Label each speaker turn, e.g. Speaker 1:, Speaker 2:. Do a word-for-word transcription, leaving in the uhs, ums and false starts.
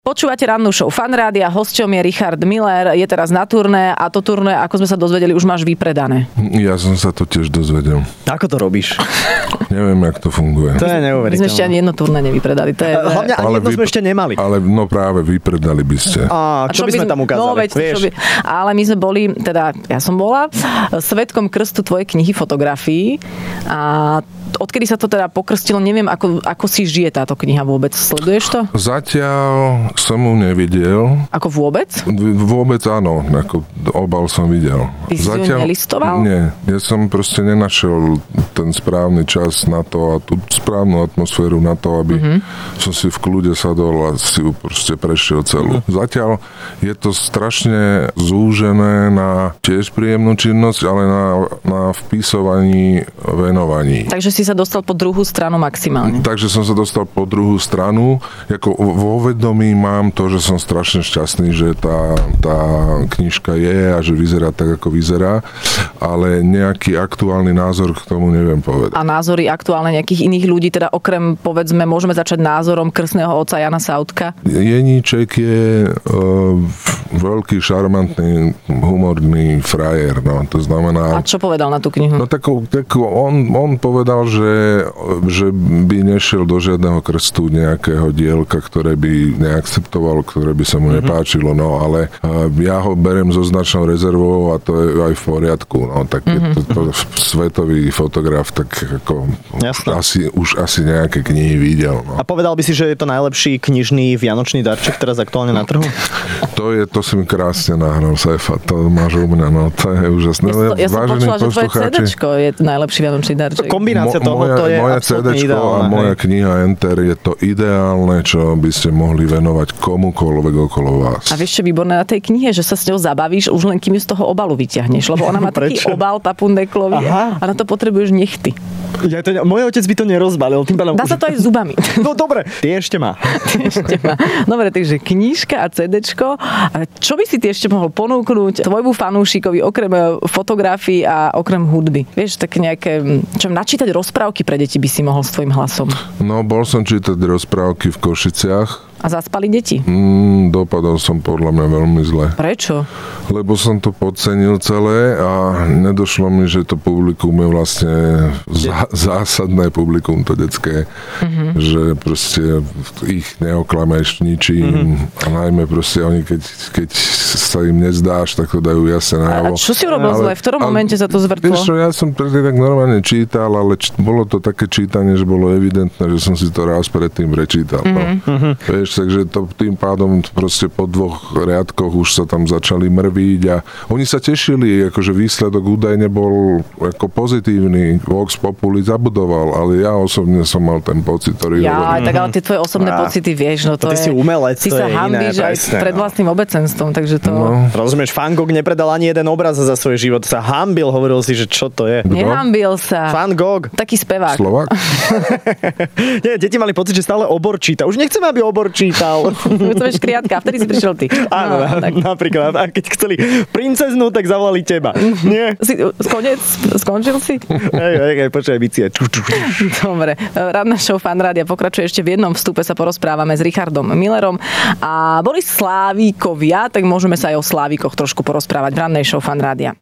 Speaker 1: Počúvate rannú show Fan Rádia, hosťom je Richard Miller, je teraz na turné a to turné, ako sme sa dozvedeli, už máš vypredané.
Speaker 2: Ja som sa to tiež dozvedel.
Speaker 3: Ako to robíš?
Speaker 2: Neviem, jak to funguje.
Speaker 3: To je neuveriteľné.
Speaker 1: My sme ešte ani jedno turné nevypredali. To je...
Speaker 3: Hlavne ani jedno sme ešte nemali.
Speaker 2: Ale no práve, vypredali by ste.
Speaker 3: A čo, a čo by sme tam ukázali?
Speaker 1: No, veď, čo by, ale my sme boli, teda ja som bola svedkom krstu tvojej knihy fotografií a odkedy sa to teda pokrstilo, neviem, ako, ako si žije táto kniha vôbec. Sleduješ to?
Speaker 2: Zatiaľ som ju nevidel.
Speaker 1: Ako vôbec?
Speaker 2: Vôbec áno, ako obal som videl.
Speaker 1: Ty si
Speaker 2: Zatiaľ,
Speaker 1: ju nelistoval?
Speaker 2: Nie, ja som proste nenašiel ten správny čas na to a tú správnu atmosféru na to, aby mm-hmm. som si v kľude sadol a si ju proste prešiel celú. Mm. Zatiaľ je to strašne zúžené na tiež príjemnú činnosť, ale na, na vpisovaní, venovaní.
Speaker 1: Takže si sa dostal po druhú stranu maximálne.
Speaker 2: Takže som sa dostal po druhú stranu. Jako vo vedomí mám to, že som strašne šťastný, že tá, tá knižka je a že vyzerá tak, ako vyzerá, ale nejaký aktuálny názor k tomu neviem povedať.
Speaker 1: A názory aktuálne nejakých iných ľudí, teda okrem, povedzme, môžeme začať názorom krstného otca Jana Sautka?
Speaker 2: Jeníček je uh, veľký, šarmantný, humorný frajer, no, to znamená...
Speaker 1: A čo povedal na tú knihu?
Speaker 2: No tak, tak on, on povedal, že, že by nešiel do žiadneho krstu nejakého dielka, ktoré by neakceptoval, ktoré by sa mu mm-hmm. nepáčilo, no ale ja ho beriem so značnou rezervou a to je aj v poriadku, no tak mm-hmm. je to, to svetový fotograf, tak ako už asi, už asi nejaké knihy videl. No.
Speaker 3: A povedal by si, že je to najlepší knižný vianočný darček teraz aktuálne na trhu?
Speaker 2: To je, to si mi krásne nahral, Saifa, to máš u mňa, no to je úžasné.
Speaker 1: Ja, ja som počula, že tvoje cédečko je najlepší vianočný darček.
Speaker 3: Kombinácia
Speaker 2: Mo,
Speaker 3: toho, to je
Speaker 2: moje
Speaker 3: absolútne
Speaker 2: cédečko
Speaker 3: ideálne.
Speaker 2: A moja kniha Enter je to ideálne, čo by ste mohli venovať komukoľvek okolo vás.
Speaker 1: A vieš, čo výborné na tej knihe, že sa s ňou zabavíš už len kým ju z toho obalu vyťahneš, lebo ona má taký obal papundeklový a na to potrebuješ nechty.
Speaker 3: Ja to, môj otec by to nerozbalil. Tým pádom
Speaker 1: Dá
Speaker 3: už...
Speaker 1: sa to aj zubami.
Speaker 3: No dobre, ty ešte má.
Speaker 1: Ty ešte má. Dobre, takže knižka a cédečko. Čo by si ty ešte mohol ponúknuť tvojmu fanúšikovi okrem fotografií a okrem hudby? Vieš, tak nejaké, čo načítať rozprávky pre deti by si mohol s tvojim hlasom?
Speaker 2: No, bol som čítať rozprávky v Košiciach.
Speaker 1: A zaspali deti?
Speaker 2: Mm, dopadol som podľa mňa veľmi zle.
Speaker 1: Prečo?
Speaker 2: Lebo som to podcenil celé a nedošlo mi, že to publikum je vlastne zá, zásadné publikum, to detské. Mm-hmm. Že proste ich neoklameš ničím mm-hmm. a najmä proste oni, keď, keď sa im nezdáš, tak to dajú jasne najavo.
Speaker 1: A čo si urobil zle? V ktorom ale, momente sa to zvrtlo?
Speaker 2: Vieš čo, ja som predtým tak normálne čítal, ale č- bolo to také čítanie, že bolo evidentné, že som si to raz predtým prečítal. Mm-hmm. No. Vieš, takže to tým pádom proste po dvoch riadkoch už sa tam začali mrviť a oni sa tešili, akože výsledok údajne bol ako pozitívny, Vox Populi zabudoval, ale ja osobne som mal ten pocit, ktorý
Speaker 1: ja,
Speaker 2: hovorím.
Speaker 1: tak ale tie tvoje osobné
Speaker 3: a,
Speaker 1: pocity, vieš, no to,
Speaker 3: to
Speaker 1: je...
Speaker 3: Ty si umelec,
Speaker 1: ty
Speaker 3: to
Speaker 1: sa
Speaker 3: je
Speaker 1: hanbíš
Speaker 3: iné,
Speaker 1: aj
Speaker 3: presne,
Speaker 1: pred vlastným obecenstvom, takže to...
Speaker 2: No.
Speaker 3: Rozumieš, Van Gogh nepredal ani jeden obraz za svoj život, sa hanbil, hovoril si, že čo to je.
Speaker 1: Nehanbil sa.
Speaker 3: Van Gogh.
Speaker 1: Taký spevák.
Speaker 2: Slovák?
Speaker 3: Nie, deti mali pocit, že stále obor číta. Už nechceme, aby obor čítal.
Speaker 1: To je škriatka, vtedy si prišiel ty.
Speaker 3: Áno, no, tak. Napríklad. A keď chceli princeznu, tak zavolali teba. Nie?
Speaker 1: Si, skonec, skončil si?
Speaker 3: Hej, hej, hej, počkaj, bicie.
Speaker 1: Dobre. Ranná show Fan Rádia pokračuje ešte v jednom vstupe, sa porozprávame s Richardom Millerom a boli Slávíkovia, tak môžeme sa aj o Slávikoch trošku porozprávať v rannej show Fan Rádia.